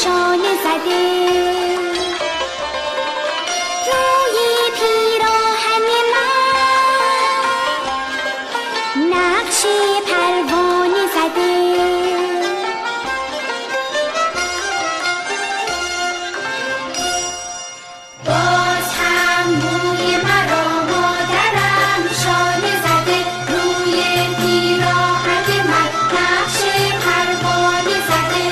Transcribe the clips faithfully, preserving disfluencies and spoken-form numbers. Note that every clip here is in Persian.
شانه زده، روی پیراهن من نقش پروانه زده. باز هم موی مرا مادرم شانه زده، روی پیراهن من نقش پروانه زده.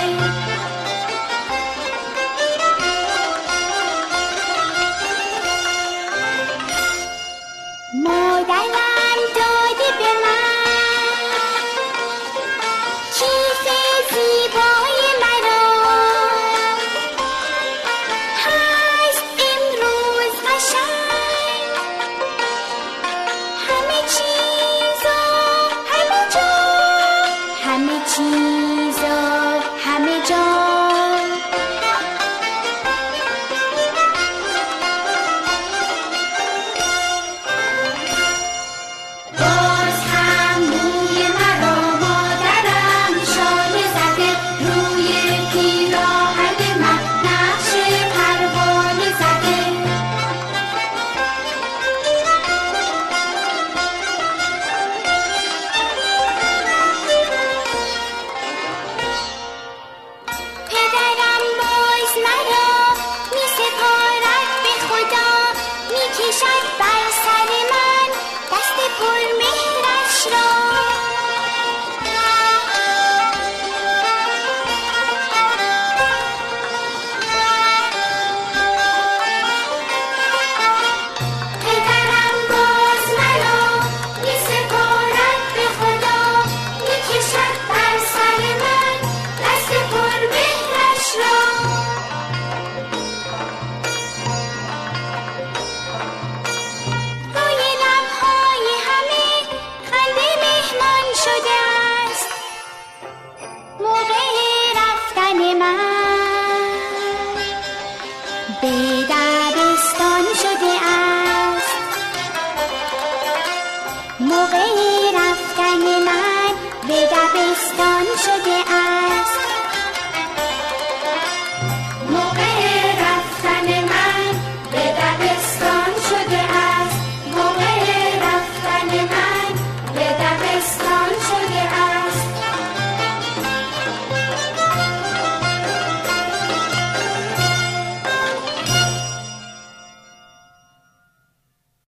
مادرم داده به من کیف زیبای مرا، هست امروز قشنگ همه چیز و همه جا، همه چیز